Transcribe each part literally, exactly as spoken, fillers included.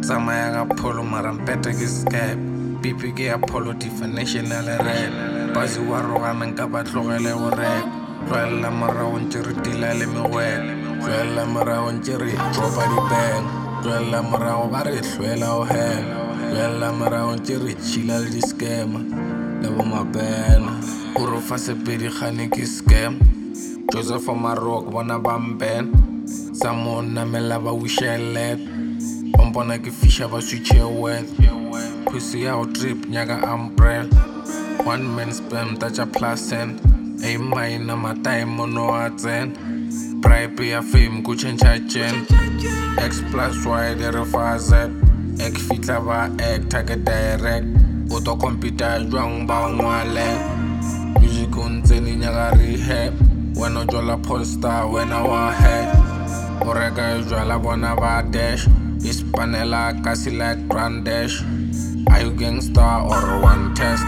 Tsamaya ka pholo mara mpete ke Skype. Pipi ke ya pholo definitional red. Bazi wa rogana nka ba tlogele go rap. Tloelela morago ntse re tila le megwete. Tloelela morago ntse re dropa di-bang. Tloelela morago ba re hlwela o hang. Tloelela morago ntse re chila le di-scammer le bo mabena. O re fa sepedi gane ke scam. Joseph Marok bona ba mpen. Sa mo namela ba wishelet. Ompona ke fisha ba switche wet. Pussy ya o trip nyaka umbrella. One man spam tacha plus cent. Ay mine na matay mo no atzen. Bribe ya fame ku chencha chen. X plus Y dere fa Z. Ek fitla ba ek take direct. Auto computer jwang ba ngwale. Music untseni nyaka rehab. When o jola poster when I wa head. Orega jwala bona ba dash. Ispanela kasi like brandish. Are you gangster or one test?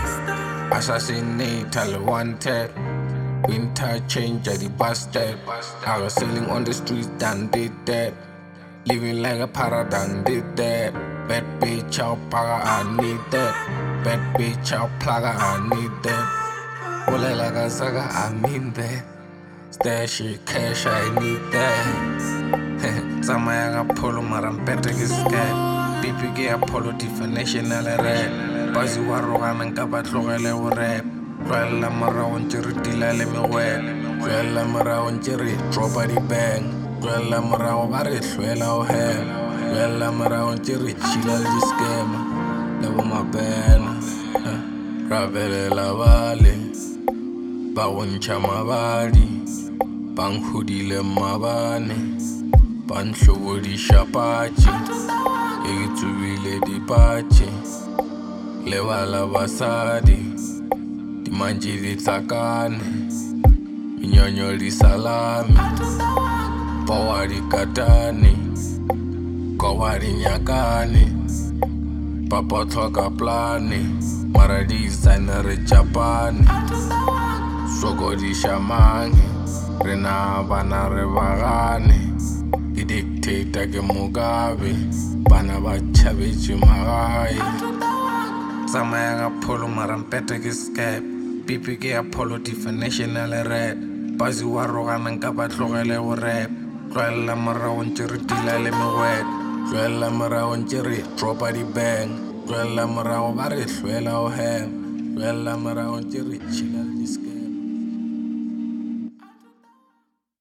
Assassinatal wanted. Winter change at the bastard. I was selling on the streets than did that. Living like a paradigm did that. Bad bitch out paga I need that. Bad bitch out plaga I need that. Ole like a saga I mean that. Stash it cash I need that. Tsamaya ka pholo mara mpete ke Skype. Pipi ke ya pholo definitional red. Bazi wa rogana nka ba tlogele go rap. Tloelela morago ntse re tila le megwete. Tloelela morago ntse re dropa di-bang. Tloelela morago ba re hlwela o hang. Tloelela morago ntse re chila le di-scammer le bo mabena. Ra belela bale ba go ntšha mabadi. Ba nkgodile mabane ba nhlobodiša patše. E ke tsubile dipatše le bala basadi. Dimantše di tlakane menyonyo di salami. Powa di katane kowa di nyakane. Papa tlhoka plane mara di isanere Japane. Sokodiša mange rena bana re bagane. Ke dictator ke Mugabe bana ba tšhabetše magae. Tsamaya ka pholo mara mpete ke Skype. Pipi ke ya pholo definitional red. Bazi wa rogana nka ba tlogele go rap. Tloelela morago ntse re tila le megwete. Tloelela morago ntse re dropa di-bang. Tloelela morago ba re hlwela o hang. Tloelela morago ntse re chila le di-scam.